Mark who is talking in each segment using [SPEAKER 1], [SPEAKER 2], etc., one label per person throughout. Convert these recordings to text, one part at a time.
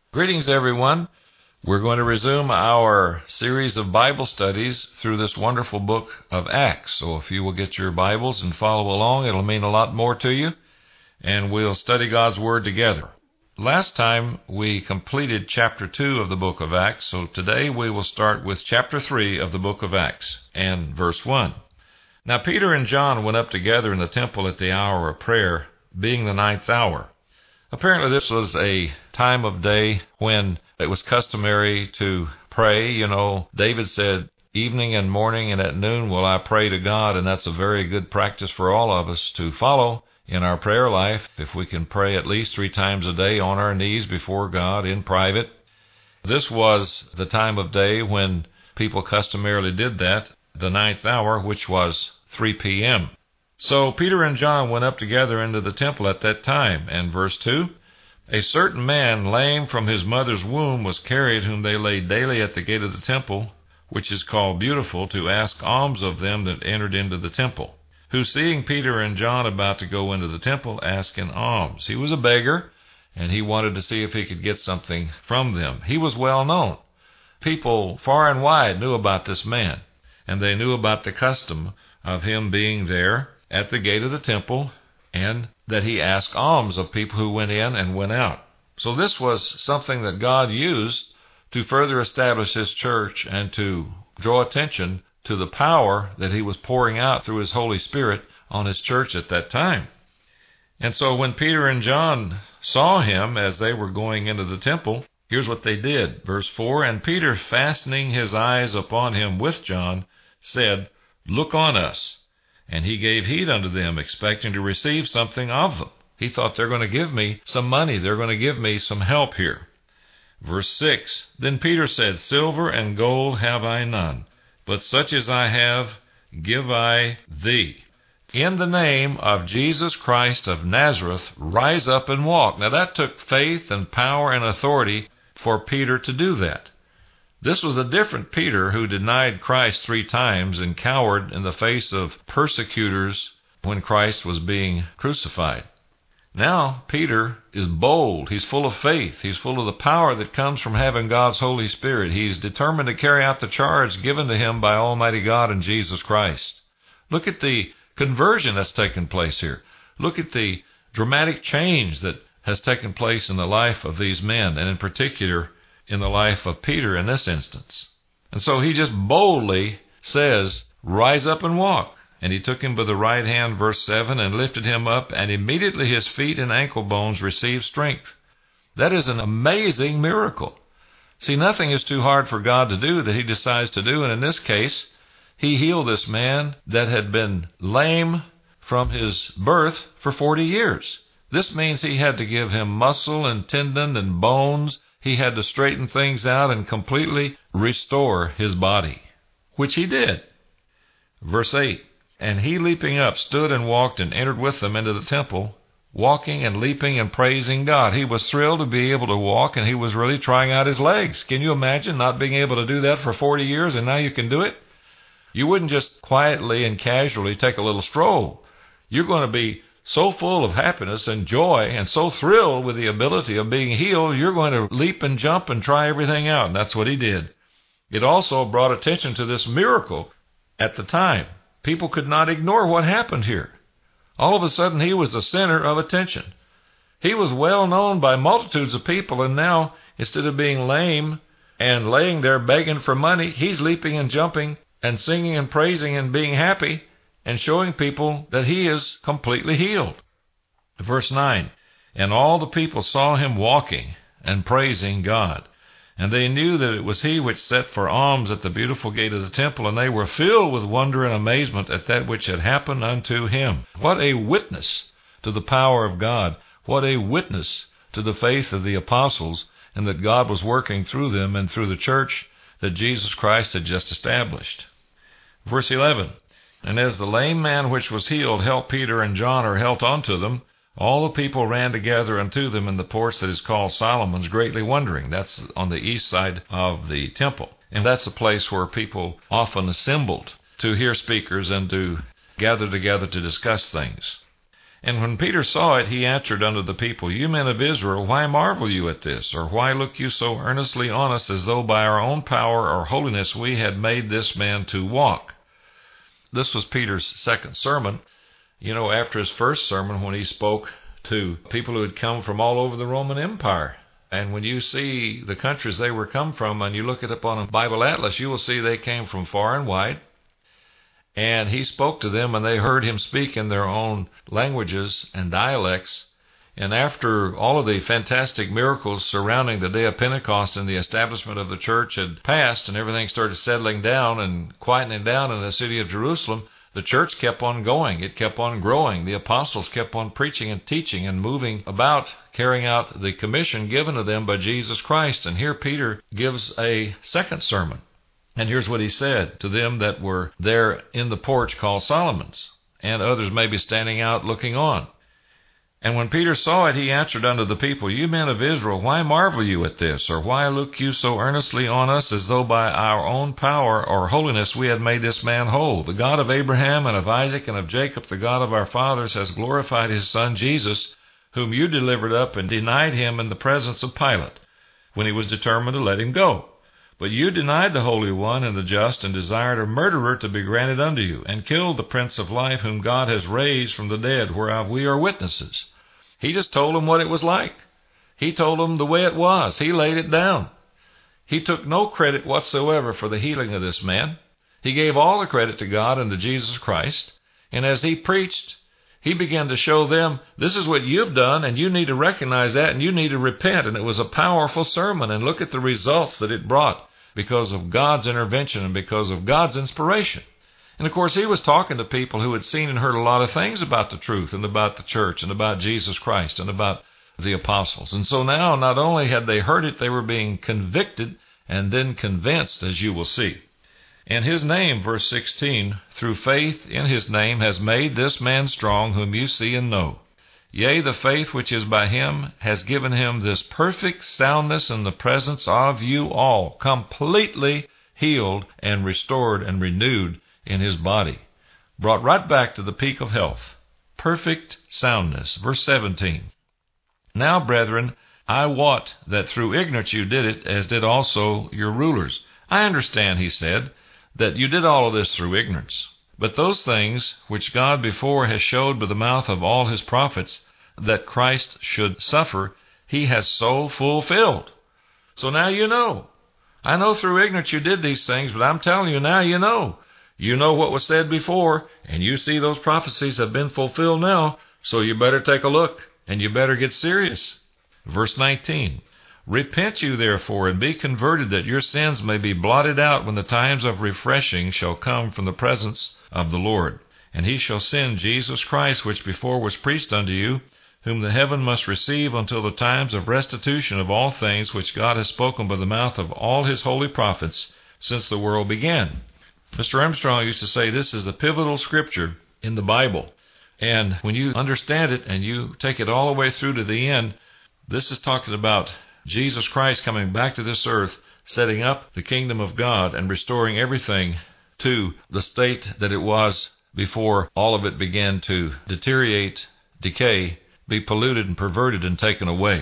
[SPEAKER 1] Greetings, everyone. We're going to resume our series of Bible studies through this wonderful book of Acts. So if you will get your Bibles and follow along, it'll mean a lot more to you, and we'll study God's Word together. Last time we completed chapter 2 of the book of Acts, so today we will start with chapter 3 of the book of Acts and verse 1. Now Peter and John went up together in the temple at the hour of prayer, being the 9th hour. Apparently this was a time of day when it was customary to pray. You know, David said, evening and morning and at noon will I pray to God, and that's a very good practice for all of us to follow in our prayer life. If we can pray at least 3 times a day on our knees before God in private. This was the time of day when people customarily did that, the 9th hour, which was 3 p.m. So Peter and John went up together into the temple at that time. And verse 2, a certain man lame from his mother's womb was carried, whom they laid daily at the gate of the temple, which is called Beautiful, to ask alms of them that entered into the temple, who, seeing Peter and John about to go into the temple, asked an alms. He was a beggar, and he wanted to see if he could get something from them. He was well known. People far and wide knew about this man, and they knew about the custom of him being there at the gate of the temple, and that he asked alms of people who went in and went out. So this was something that God used to further establish his church and to draw attention to the power that he was pouring out through his Holy Spirit on his church at that time. And so when Peter and John saw him as they were going into the temple, here's what they did. Verse 4, and Peter, fastening his eyes upon him with John, said, Look on us. And he gave heed unto them, expecting to receive something of them. He thought, they're going to give me some money. They're going to give me some help here. Verse 6, then Peter said, Silver and gold have I none, but such as I have give I thee. In the name of Jesus Christ of Nazareth, rise up and walk. Now that took faith and power and authority for Peter to do that. This was a different Peter who denied Christ 3 times and cowered in the face of persecutors when Christ was being crucified. Now Peter is bold. He's full of faith. He's full of the power that comes from having God's Holy Spirit. He's determined to carry out the charge given to him by Almighty God and Jesus Christ. Look at the conversion that's taken place here. Look at the dramatic change that has taken place in the life of these men, and in particular in the life of Peter in this instance. And so he just boldly says, Rise up and walk. And he took him by the right hand, verse 7, and lifted him up, and immediately his feet and ankle bones received strength. That is an amazing miracle. See, nothing is too hard for God to do that he decides to do, and in this case, he healed this man that had been lame from his birth for 40 years. This means he had to give him muscle and tendon and bones. He had to straighten things out and completely restore his body, which he did. Verse 8, and he leaping up stood and walked and entered with them into the temple, walking and leaping and praising God. He was thrilled to be able to walk, and he was really trying out his legs. Can you imagine not being able to do that for 40 years, and now you can do it? You wouldn't just quietly and casually take a little stroll. You're going to be so full of happiness and joy and so thrilled with the ability of being healed, you're going to leap and jump and try everything out. And that's what he did. It also brought attention to this miracle at the time. People could not ignore what happened here. All of a sudden, he was the center of attention. He was well known by multitudes of people, and now, instead of being lame and laying there begging for money, he's leaping and jumping and singing and praising and being happy and showing people that he is completely healed. Verse 9, and all the people saw him walking and praising God. And they knew that it was he which sat for alms at the beautiful gate of the temple, and they were filled with wonder and amazement at that which had happened unto him. What a witness to the power of God. What a witness to the faith of the apostles, and that God was working through them and through the church that Jesus Christ had just established. Verse 11, and as the lame man which was healed helped Peter and John, or held on to them, all the people ran together unto them in the porch that is called Solomon's, greatly wondering. That's on the east side of the temple. And that's a place where people often assembled to hear speakers and to gather together to discuss things. And when Peter saw it, he answered unto the people, You men of Israel, why marvel you at this? Or why look you so earnestly on us, as though by our own power or holiness we had made this man to walk? This was Peter's second sermon. After his first sermon, when he spoke to people who had come from all over the Roman Empire. And when you see the countries they were come from, and you look it up on a Bible atlas, you will see they came from far and wide. And he spoke to them, and they heard him speak in their own languages and dialects. And after all of the fantastic miracles surrounding the day of Pentecost and the establishment of the church had passed, and everything started settling down and quietening down in the city of Jerusalem, the church kept on going. It kept on growing. The apostles kept on preaching and teaching and moving about, carrying out the commission given to them by Jesus Christ. And here Peter gives a second sermon. And here's what he said to them that were there in the porch called Solomon's, and others may be standing out looking on. And when Peter saw it, he answered unto the people, You men of Israel, why marvel you at this? Or why look you so earnestly on us, as though by our own power or holiness we had made this man whole? The God of Abraham and of Isaac and of Jacob, the God of our fathers, has glorified his Son Jesus, whom you delivered up and denied him in the presence of Pilate, when he was determined to let him go. But you denied the Holy One and the just, and desired a murderer to be granted unto you, and killed the Prince of Life, whom God has raised from the dead, whereof we are witnesses. He just told them what it was like. He told them the way it was. He laid it down. He took no credit whatsoever for the healing of this man. He gave all the credit to God and to Jesus Christ. And as he preached, he began to show them, this is what you've done, and you need to recognize that, and you need to repent. And it was a powerful sermon, and look at the results that it brought, because of God's intervention and because of God's inspiration. And of course, he was talking to people who had seen and heard a lot of things about the truth and about the church and about Jesus Christ and about the apostles. And so now, not only had they heard it, they were being convicted and then convinced, as you will see. And his name, verse 16, through faith in his name has made this man strong, whom you see and know. Yea, the faith which is by him has given him this perfect soundness in the presence of you all, completely healed and restored and renewed in his body, brought right back to the peak of health. Perfect soundness. Verse 17. Now, brethren, I wot that through ignorance you did it, as did also your rulers. I understand, he said, that you did all of this through ignorance. But those things which God before has showed by the mouth of all his prophets, that Christ should suffer, he has so fulfilled. So now you know. I know through ignorance you did these things, but I'm telling you now you know. You know what was said before, and you see those prophecies have been fulfilled now, so you better take a look, and you better get serious. Verse 19. Repent you therefore, and be converted, that your sins may be blotted out, when the times of refreshing shall come from the presence of the Lord. And he shall send Jesus Christ, which before was preached unto you, whom the heaven must receive until the times of restitution of all things, which God has spoken by the mouth of all his holy prophets since the world began. Mr. Armstrong used to say this is a pivotal scripture in the Bible. And when you understand it and you take it all the way through to the end, this is talking about Jesus Christ coming back to this earth, setting up the kingdom of God and restoring everything to the state that it was before all of it began to deteriorate, decay, be polluted and perverted and taken away.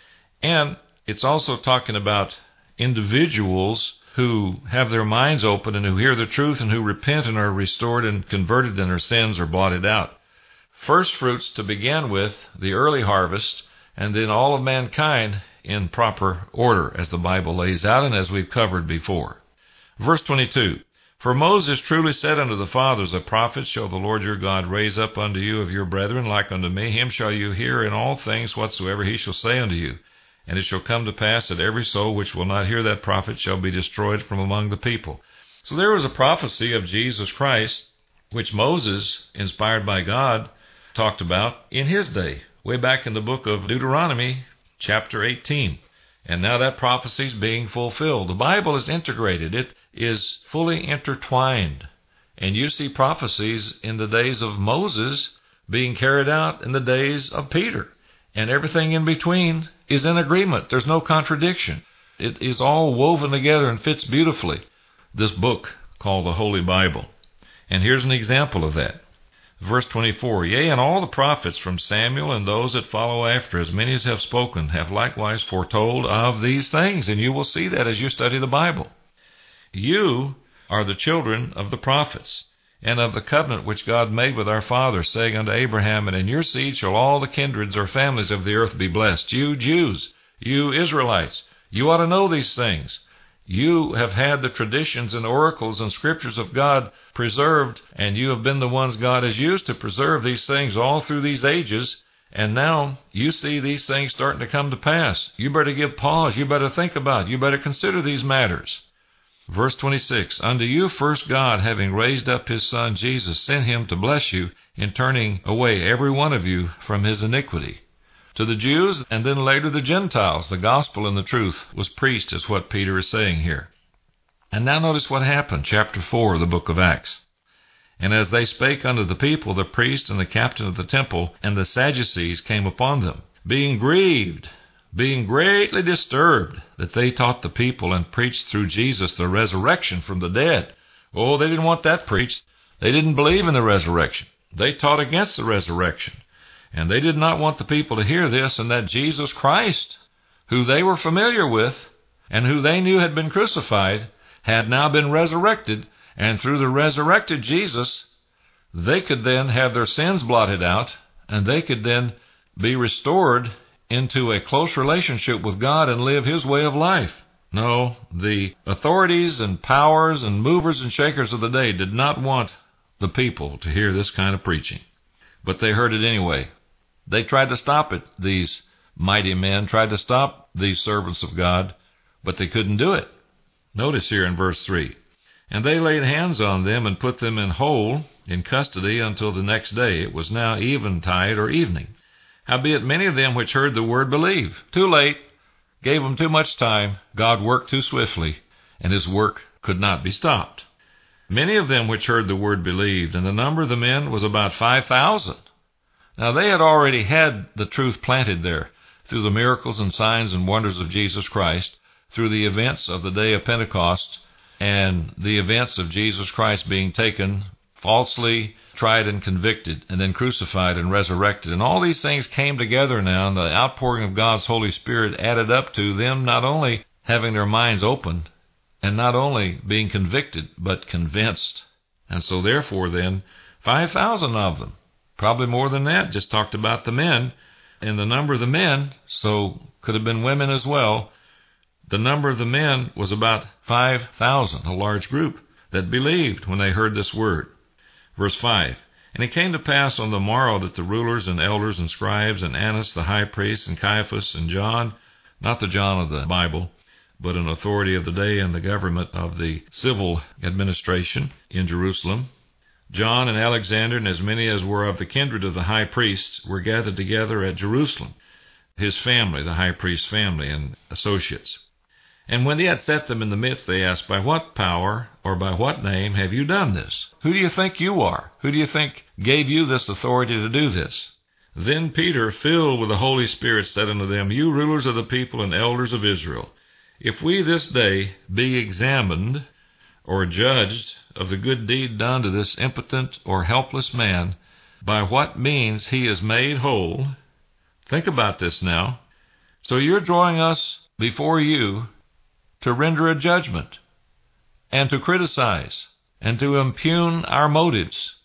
[SPEAKER 1] And it's also talking about individuals who have their minds open and who hear the truth and who repent and are restored and converted and their sins are blotted out. First fruits to begin with, the early harvest, and then all of mankind in proper order, as the Bible lays out and as we've covered before. Verse 22, For Moses truly said unto the fathers of prophets, Shall the Lord your God raise up unto you of your brethren like unto me? Him shall you hear in all things whatsoever he shall say unto you. And it shall come to pass that every soul which will not hear that prophet shall be destroyed from among the people. So there was a prophecy of Jesus Christ, which Moses, inspired by God, talked about in his day, way back in the book of Deuteronomy, chapter 18. And now that prophecy is being fulfilled. The Bible is integrated. It is fully intertwined. And you see prophecies in the days of Moses being carried out in the days of Peter. And everything in between is in agreement. There's no contradiction. It is all woven together and fits beautifully, this book called the Holy Bible. And here's an example of that. Verse 24, Yea, and all the prophets from Samuel and those that follow after, as many as have spoken, have likewise foretold of these things. And you will see that as you study the Bible. You are the children of the prophets, and of the covenant which God made with our fathers, saying unto Abraham, And in your seed shall all the kindreds or families of the earth be blessed. You Jews, you Israelites, you ought to know these things. You have had the traditions and oracles and scriptures of God preserved, and you have been the ones God has used to preserve these things all through these ages, and now you see these things starting to come to pass. You better give pause. You better think about it. You better consider these matters. Verse 26, Unto you first God, having raised up his Son Jesus, sent him to bless you in turning away every one of you from his iniquity. To the Jews, and then later the Gentiles, the gospel and the truth was preached, is what Peter is saying here. And now notice what happened, chapter 4 of the book of Acts. And as they spake unto the people, the priest and the captain of the temple and the Sadducees came upon them, being grieved, being greatly disturbed, that they taught the people and preached through Jesus the resurrection from the dead. Oh, they didn't want that preached. They didn't believe in the resurrection. They taught against the resurrection. And they did not want the people to hear this, and that Jesus Christ, who they were familiar with and who they knew had been crucified, had now been resurrected, and through the resurrected Jesus, they could then have their sins blotted out, and they could then be restored into a close relationship with God and live his way of life. No, the authorities and powers and movers and shakers of the day did not want the people to hear this kind of preaching. But they heard it anyway. They tried to stop it, these mighty men, tried to stop these servants of God, but they couldn't do it. Notice here in verse 3, And they laid hands on them and put them in hold in custody until the next day. It was now eventide or evening. Howbeit many of them which heard the word believed. Too late. Gave them too much time. God worked too swiftly, and his work could not be stopped. Many of them which heard the word believed, and the number of the men was about 5,000. Now they had already had the truth planted there through the miracles and signs and wonders of Jesus Christ, through the events of the day of Pentecost, and the events of Jesus Christ being taken, falsely tried and convicted, and then crucified and resurrected. And all these things came together now, and the outpouring of God's Holy Spirit added up to them not only having their minds opened, and not only being convicted, but convinced. And so therefore then, 5,000 of them, probably more than that, just talked about the men, and the number of the men, so could have been women as well, the number of the men was about 5,000, a large group that believed when they heard this word. Verse 5, And it came to pass on the morrow that the rulers and elders and scribes and Annas the high priest and Caiaphas and John, not the John of the Bible, but an authority of the day and the government of the civil administration in Jerusalem, John and Alexander and as many as were of the kindred of the high priest were gathered together at Jerusalem, his family, the high priest's family and associates. And when they had set them in the midst, they asked, By what power or by what name have you done this? Who do you think you are? Who do you think gave you this authority to do this? Then Peter, filled with the Holy Spirit, said unto them, You rulers of the people and elders of Israel, if we this day be examined or judged of the good deed done to this impotent or helpless man, by what means he is made whole. Think about this now. So you're drawing us before you to render a judgment and to criticize and to impugn our motives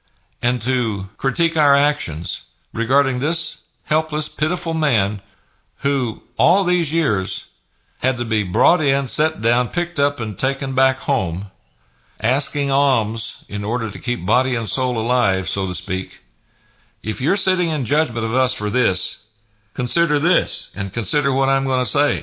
[SPEAKER 1] and to critique our actions regarding this helpless, pitiful man who all these years had to be brought in, set down, picked up, and taken back home, asking alms in order to keep body and soul alive, so to speak. If you're sitting in judgment of us for this, consider this, and consider what I'm going to say.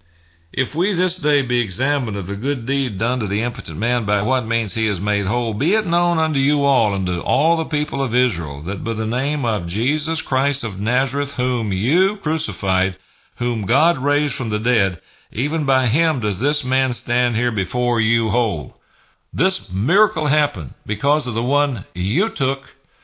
[SPEAKER 1] If we this day be examined of the good deed done to the impotent man, by what means he is made whole, be it known unto you all and to all the people of Israel, that by the name of Jesus Christ of Nazareth, whom you crucified, whom God raised from the dead, even by him does this man stand here before you whole. This miracle happened because of the one you took,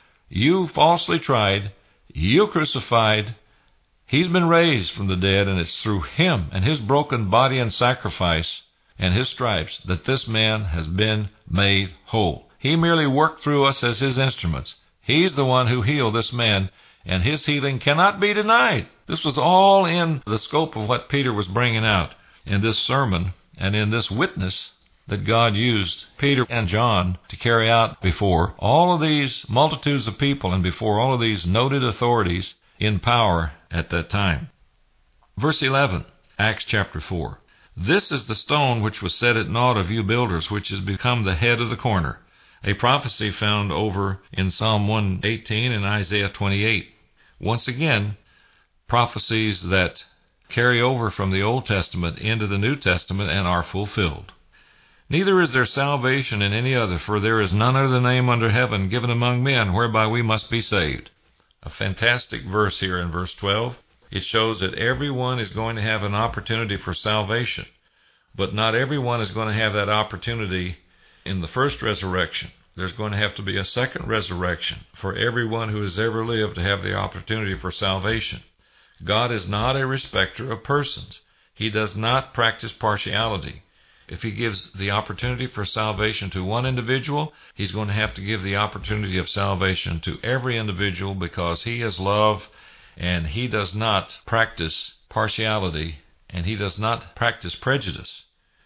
[SPEAKER 1] you falsely tried, you crucified. He's been raised from the dead, and it's through him and his broken body and sacrifice and his stripes that this man has been made whole. He merely worked through us as his instruments. He's the one who healed this man, and his healing cannot be denied. This was all in the scope of what Peter was bringing out in this sermon and in this witness that God used Peter and John to carry out before all of these multitudes of people and before all of these noted authorities in power at that time. Verse 11, Acts chapter 4. This is the stone which was set at naught of you builders, which has become the head of the corner. A prophecy found over in Psalm 118 and Isaiah 28. Once again, prophecies that carry over from the Old Testament into the New Testament and are fulfilled. Neither is there salvation in any other, for there is none other name under heaven given among men whereby we must be saved. A fantastic verse here in verse 12. It shows that everyone is going to have an opportunity for salvation, but not everyone is going to have that opportunity in the first resurrection. There's going to have to be a second resurrection for everyone who has ever lived to have the opportunity for salvation. God is not a respecter of persons. He does not practice partiality. If he gives the opportunity for salvation to one individual, he's going to have to give the opportunity of salvation to every individual, because he is love and he does not practice partiality and he does not practice prejudice.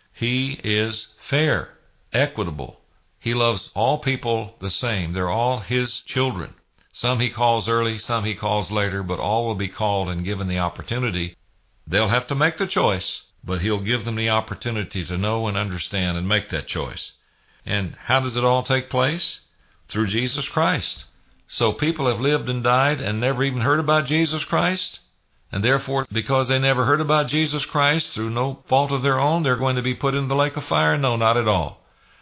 [SPEAKER 1] He is fair, equitable. He loves all people the same. They're all his children. Some he calls early, some he calls later, but all will be called and given the opportunity. They'll have to make the choice, but he'll give them the opportunity to know and understand and make that choice. And how does it all take place? Through Jesus Christ. So people have lived and died and never even heard about Jesus Christ, and therefore, because they never heard about Jesus Christ through no fault of their own, they're going to be put in the lake of fire? No, not at all.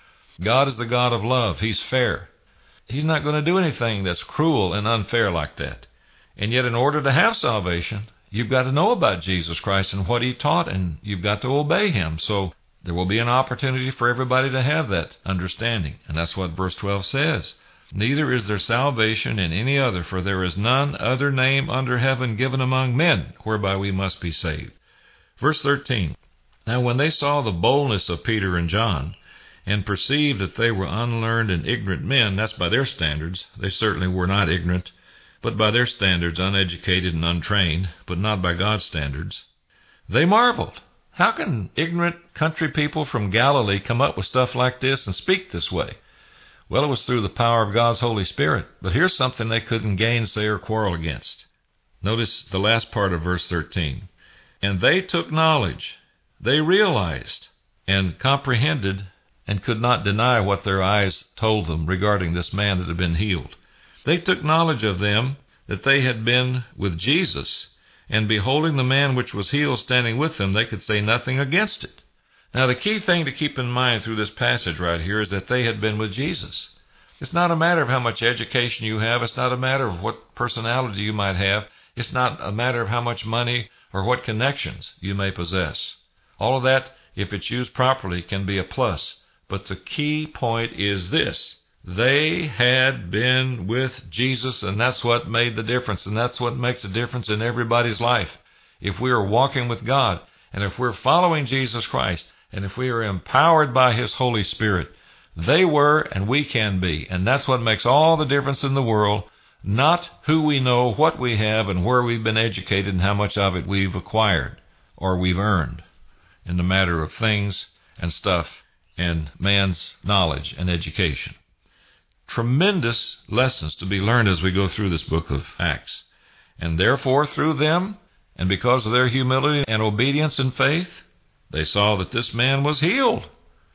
[SPEAKER 1] God is the God of love. He's fair. He's not going to do anything that's cruel and unfair like that. And yet, in order to have salvation, you've got to know about Jesus Christ and what he taught, and you've got to obey him. So there will be an opportunity for everybody to have that understanding. And that's what verse 12 says. Neither is there salvation in any other, for there is none other name under heaven given among men whereby we must be saved. Verse 13. Now when they saw the boldness of Peter and John, and perceived that they were unlearned and ignorant men, that's by their standards, they certainly were not ignorant, but by their standards uneducated and untrained, but not by God's standards, they marveled. How can ignorant country people from Galilee come up with stuff like this and speak this way? Well, it was through the power of God's Holy Spirit. But here's something they couldn't gainsay or quarrel against. Notice the last part of verse 13. And they took knowledge. They realized and comprehended and could not deny what their eyes told them regarding this man that had been healed. They took knowledge of them that they had been with Jesus, and beholding the man which was healed standing with them, they could say nothing against it. Now, the key thing to keep in mind through this passage right here is that they had been with Jesus. It's not a matter of how much education you have. It's not a matter of what personality you might have. It's not a matter of how much money or what connections you may possess. All of that, if it's used properly, can be a plus. But the key point is this. They had been with Jesus, and that's what made the difference, and that's what makes a difference in everybody's life. If we are walking with God, and if we're following Jesus Christ, and if we are empowered by his Holy Spirit, they were and we can be. And that's what makes all the difference in the world, not who we know, what we have, and where we've been educated and how much of it we've acquired or we've earned in the matter of things and stuff and man's knowledge and education. Tremendous lessons to be learned as we go through this book of Acts. And therefore, through them, and because of their humility and obedience and faith, they saw that this man was healed,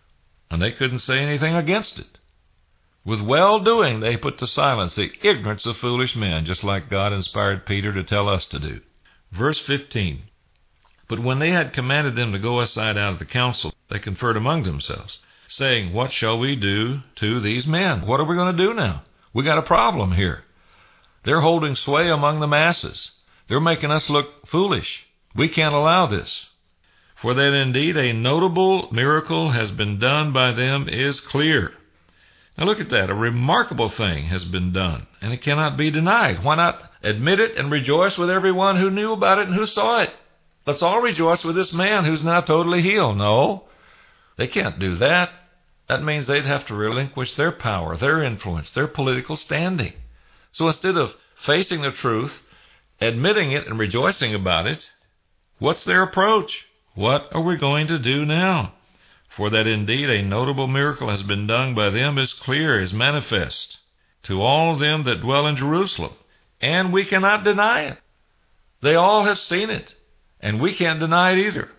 [SPEAKER 1] and they couldn't say anything against it. With well-doing, they put to silence the ignorance of foolish men, just like God inspired Peter to tell us to do. Verse 15. But when they had commanded them to go aside out of the council, they conferred among themselves, saying, What shall we do to these men? What are we going to do now? We got a problem here. They're holding sway among the masses. They're making us look foolish. We can't allow this. For that indeed a notable miracle has been done by them is clear. Now look at that. A remarkable thing has been done, and it cannot be denied. Why not admit it and rejoice with everyone who knew about it and who saw it? Let's all rejoice with this man who's now totally healed. No, they can't do that. That means they'd have to relinquish their power, their influence, their political standing. So instead of facing the truth, admitting it, and rejoicing about it, what's their approach? What are we going to do now? For that indeed a notable miracle has been done by them is clear, is manifest to all them that dwell in Jerusalem, and we cannot deny it. They all have seen it, and we can't deny it either.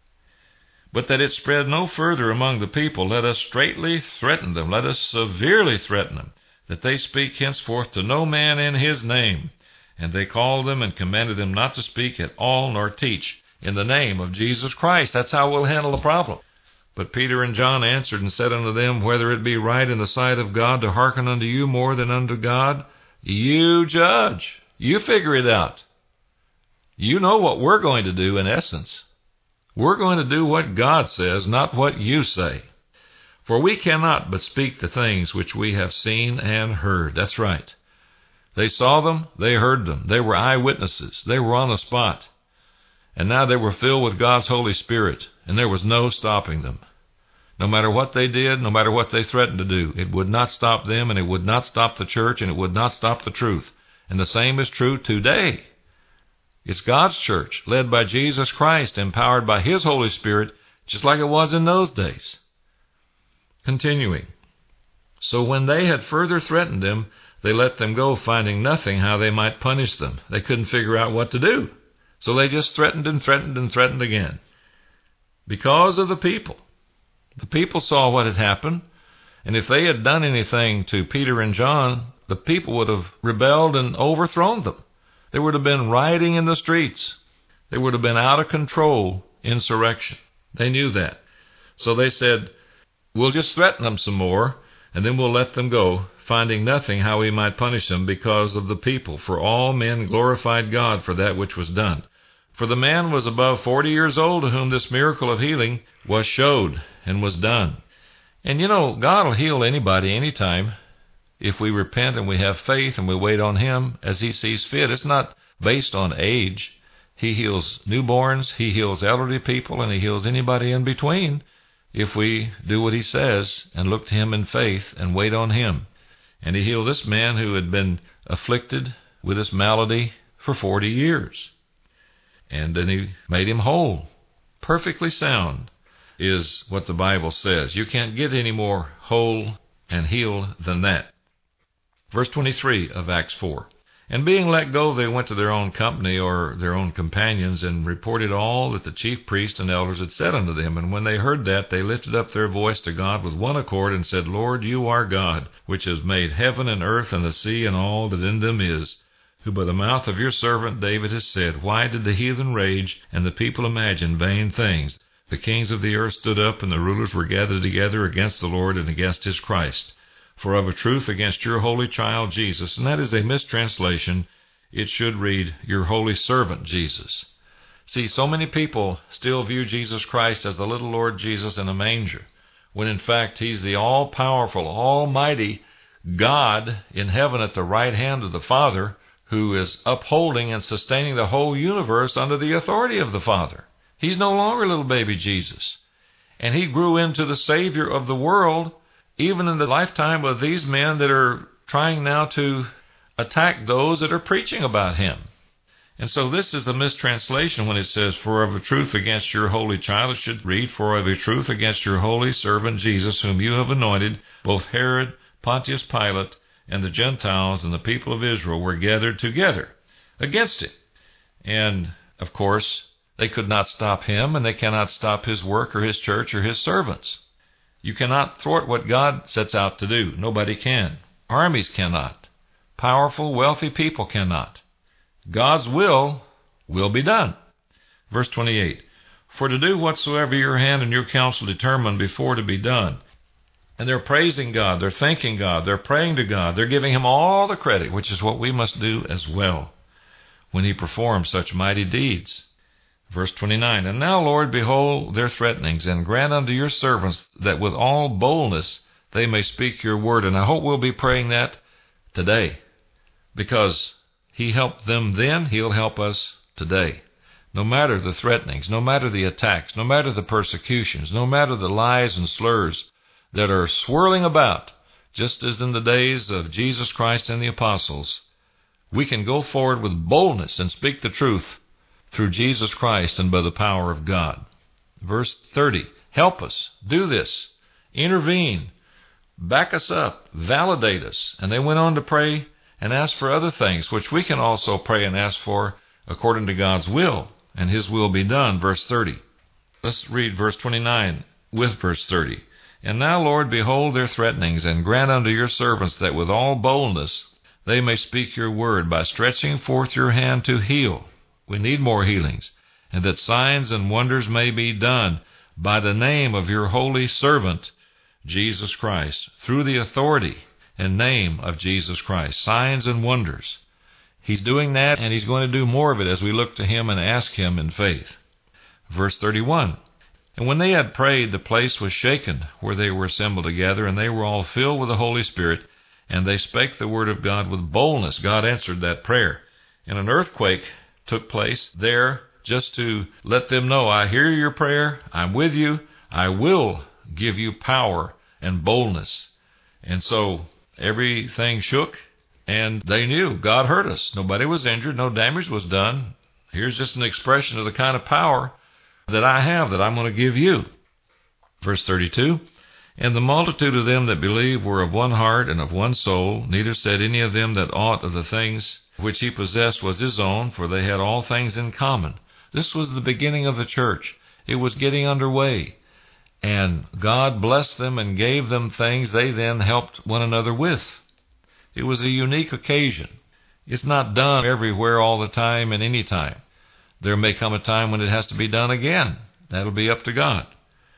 [SPEAKER 1] But that it spread no further among the people, let us straitly threaten them, let us severely threaten them, that they speak henceforth to no man in his name. And they called them and commanded them not to speak at all nor teach in the name of Jesus Christ. That's how we'll handle the problem. But Peter and John answered and said unto them, whether it be right in the sight of God to hearken unto you more than unto God, you judge. You figure it out. You know what we're going to do in essence. We're going to do what God says, not what you say. For we cannot but speak the things which we have seen and heard. That's right. They saw them, they heard them. They were eyewitnesses. They were on the spot. And now they were filled with God's Holy Spirit, and there was no stopping them. No matter what they did, no matter what they threatened to do, it would not stop them, and it would not stop the church, and it would not stop the truth. And the same is true today. It's God's church, led by Jesus Christ, empowered by His Holy Spirit, just like it was in those days. Continuing. So when they had further threatened them, they let them go, finding nothing how they might punish them. They couldn't figure out what to do. So they just threatened and threatened and threatened again. Because of the people. The people saw what had happened, and if they had done anything to Peter and John, the people would have rebelled and overthrown them. There would have been rioting in the streets. There would have been out of control insurrection. They knew that. So they said, we'll just threaten them some more, and then we'll let them go, finding nothing how we might punish them because of the people. For all men glorified God for that which was done. For the man was above 40 years old to whom this miracle of healing was showed and was done. And you know, God will heal anybody anytime if we repent and we have faith and we wait on Him as He sees fit. It's not based on age. He heals newborns, He heals elderly people, and He heals anybody in between if we do what He says and look to Him in faith and wait on Him. And He healed this man who had been afflicted with this malady for 40 years. And then He made him whole, perfectly sound, is what the Bible says. You can't get any more whole and healed than that. Verse 23 of Acts 4. And being let go, they went to their own company or their own companions, and reported all that the chief priests and elders had said unto them. And when they heard that, they lifted up their voice to God with one accord, and said, Lord, you are God, which has made heaven and earth and the sea and all that in them is, who by the mouth of your servant David has said, why did the heathen rage and the people imagine vain things? The kings of the earth stood up, and the rulers were gathered together against the Lord and against His Christ. For of a truth against your holy child Jesus, and that is a mistranslation, it should read, your holy servant Jesus. See, so many people still view Jesus Christ as the little Lord Jesus in a manger, when in fact He's the all-powerful, almighty God in heaven at the right hand of the Father, who is upholding and sustaining the whole universe under the authority of the Father. He's no longer little baby Jesus. And He grew into the Savior of the world, even in the lifetime of these men that are trying now to attack those that are preaching about Him. And so this is a mistranslation when it says, for of a truth against your holy child. It should read, for of a truth against your holy servant Jesus, whom you have anointed, both Herod, Pontius Pilate, and the Gentiles and the people of Israel were gathered together against it. And, of course, they could not stop Him, and they cannot stop His work or His church or His servants. You cannot thwart what God sets out to do. Nobody can. Armies cannot. Powerful, wealthy people cannot. God's will be done. Verse 28, for to do whatsoever your hand and your counsel determine before to be done. And they're praising God, they're thanking God, they're praying to God, they're giving Him all the credit, which is what we must do as well when He performs such mighty deeds. Verse 29, and now, Lord, behold their threatenings, and grant unto your servants that with all boldness they may speak your word. And I hope we'll be praying that today, because He helped them then, He'll help us today. No matter the threatenings, no matter the attacks, no matter the persecutions, no matter the lies and slurs that are swirling about, just as in the days of Jesus Christ and the apostles, We can go forward with boldness and speak the truth through Jesus Christ and by the power of God. Verse 30, help us, do this, intervene, back us up, validate us. And they went on to pray and ask for other things, which we can also pray and ask for according to God's will, and His will be done. Verse 30. Let's read verse 29 with verse 30. And now, Lord, behold their threatenings, and grant unto your servants that with all boldness they may speak your word by stretching forth your hand to heal. We need more healings. And that signs and wonders may be done by the name of your holy servant, Jesus Christ, through the authority and name of Jesus Christ. Signs and wonders. He's doing that, and He's going to do more of it as we look to Him and ask Him in faith. Verse 31. And when they had prayed, the place was shaken where they were assembled together, and they were all filled with the Holy Spirit, and they spake the word of God with boldness. God answered that prayer. And an earthquake took place there just to let them know, I hear your prayer, I'm with you, I will give you power and boldness. And so everything shook, and they knew God heard us. Nobody was injured, no damage was done. Here's just an expression of the kind of power that I have, that I'm going to give you. Verse 32, and the multitude of them that believed were of one heart and of one soul, neither said any of them that aught of the things which he possessed was his own, for they had all things in common. This was the beginning of the church. It was getting underway. And God blessed them and gave them things they then helped one another with. It was a unique occasion. It's not done everywhere all the time and any time. There may come a time when it has to be done again. That'll be up to God.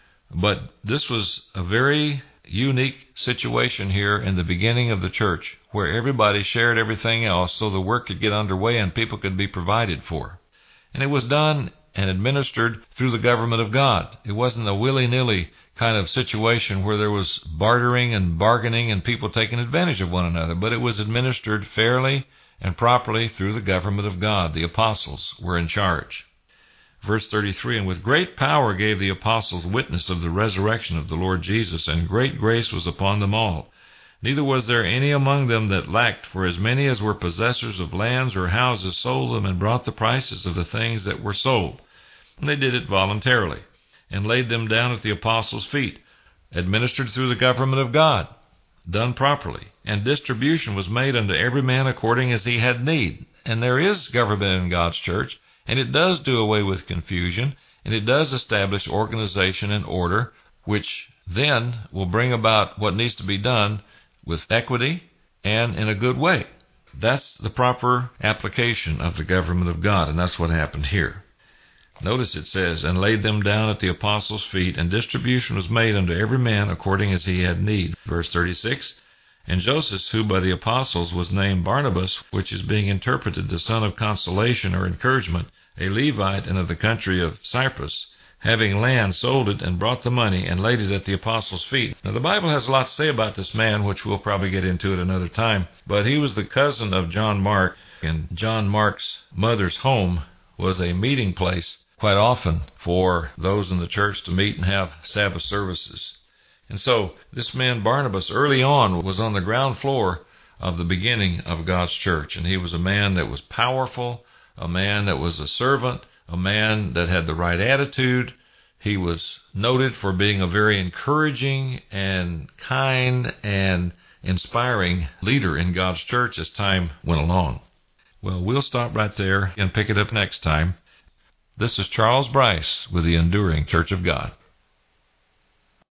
[SPEAKER 1] But this was a very unique situation here in the beginning of the church, where everybody shared everything else so the work could get underway and people could be provided for. And it was done and administered through the government of God. It wasn't a willy-nilly kind of situation where there was bartering and bargaining and people taking advantage of one another, but it was administered fairly and properly through the government of God. The apostles were in charge. Verse 33, and with great power gave the apostles witness of the resurrection of the Lord Jesus, and great grace was upon them all. Neither was there any among them that lacked, for as many as were possessors of lands or houses sold them and brought the prices of the things that were sold. And they did it voluntarily, and laid them down at the apostles' feet, administered through the government of God, done properly. And distribution was made unto every man according as he had need. And there is government in God's church, and it does do away with confusion, and it does establish organization and order, which then will bring about what needs to be done with equity and in a good way. That's the proper application of the government of God, and that's what happened here. Notice it says, and laid them down at the apostles' feet, and distribution was made unto every man according as he had need. Verse 36, and Joseph, who by the apostles was named Barnabas, which is being interpreted the son of consolation or encouragement, a Levite and of the country of Cyprus, having land, sold it, and brought the money, and laid it at the apostles' feet. Now, the Bible has a lot to say about this man, which we'll probably get into at another time, but he was the cousin of John Mark, and John Mark's mother's home was a meeting place quite often for those in the church to meet and have Sabbath services. And so this man Barnabas early on was on the ground floor of the beginning of God's church, and he was a man that was powerful, a man that was a servant, a man that had the right attitude. He was noted for being a very encouraging and kind and inspiring leader in God's church as time went along. Well, we'll stop right there and pick it up next time. This is Charles Bryce with the Enduring Church of God.